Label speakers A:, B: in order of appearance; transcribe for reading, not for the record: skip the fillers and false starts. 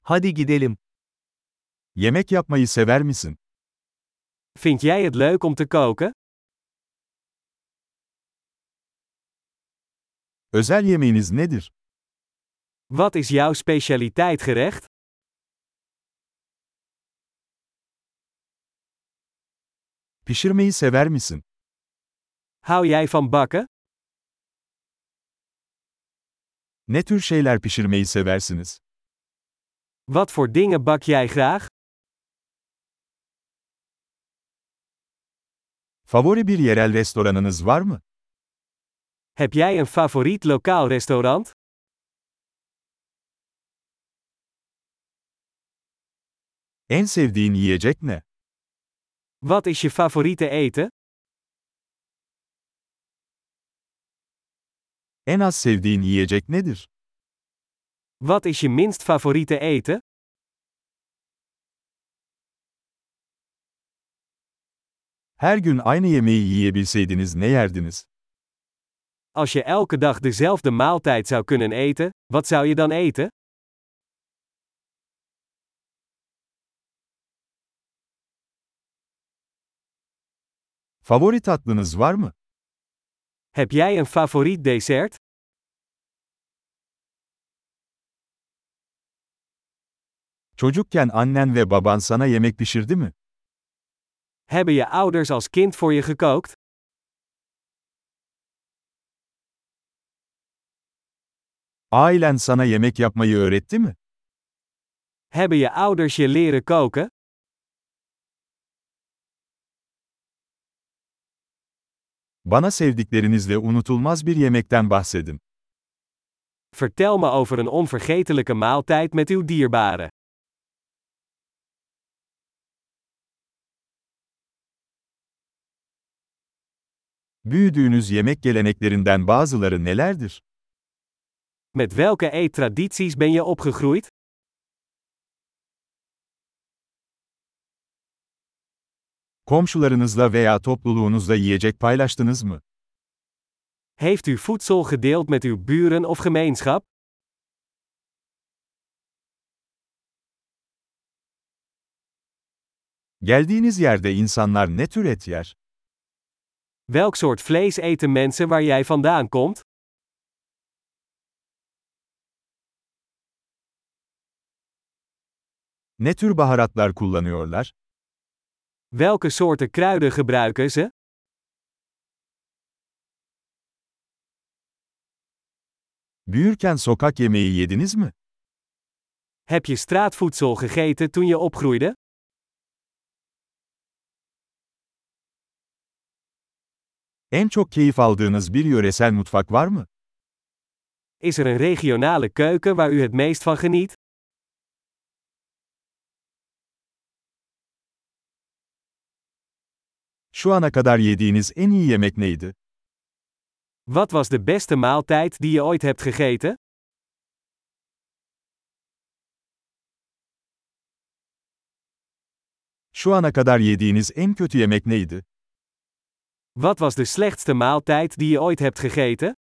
A: Hadi gidelim.
B: Yemek yapmayı sever misin?
A: Vind jij het leuk om te koken?
B: Özel yemeğiniz nedir?
A: Wat is jouw specialiteitgerecht?
B: Pişirmeyi sever misin?
A: Hou jij van bakken?
B: Ne tür şeyler pişirmeyi seversiniz?
A: Wat voor dingen bak jij graag?
B: Favori bir yerel restoranınız var mı?
A: Heb jij een favoriet lokaal restaurant?
B: En sevdiğin yiyecek ne?
A: Wat is je favoriete eten?
B: En az sevdiğin yiyecek nedir?
A: Wat is je minst favoriete eten?
B: Her gün aynı yemeği yiyebilseydiniz ne yerdiniz?
A: Als je elke dag dezelfde maaltijd zou kunnen eten, wat zou je dan eten?
B: Favori tatlınız var mı?
A: Heb jij een favoriet dessert?
B: Çocukken annen ve baban sana yemek pişirdi mi?
A: Hebben je ouders als kind voor je gekookt?
B: Ailen sana yemek yapmayı öğretti mi?
A: Hebben je ouders je leren koken?
B: Bana sevdiklerinizle unutulmaz bir yemekten bahsedin.
A: Vertel me over een onvergetelijke maaltijd met uw dierbaren.
B: Büyüdüğünüz yemek geleneklerinden bazıları nelerdir?
A: Met welke eettradities ben je opgegroeid?
B: Komşularınızla veya topluluğunuzla yiyecek paylaştınız mı?
A: Heeft u voedsel gedeeld met uw buren of gemeenschap?
B: Geldiğiniz yerde insanlar ne tür et yer?
A: Welk soort vlees eten mensen waar jij vandaan komt?
B: Ne tür baharatlar kullanıyorlar?
A: Welke soorten kruiden gebruiken ze?
B: Büyürken sokak yemeği yediniz mi?
A: Heb je straatvoedsel gegeten toen je opgroeide?
B: En çok keyif aldığınız bir yöresel mutfak var mı?
A: Is er een regionale keuken waar u het meest van geniet?
B: Şu ana kadar yediğiniz en iyi yemek neydi?
A: Wat was de beste maaltijd die je ooit hebt gegeten?
B: Şu ana kadar yediğiniz en kötü yemek neydi?
A: Wat was de slechtste maaltijd die je ooit hebt gegeten?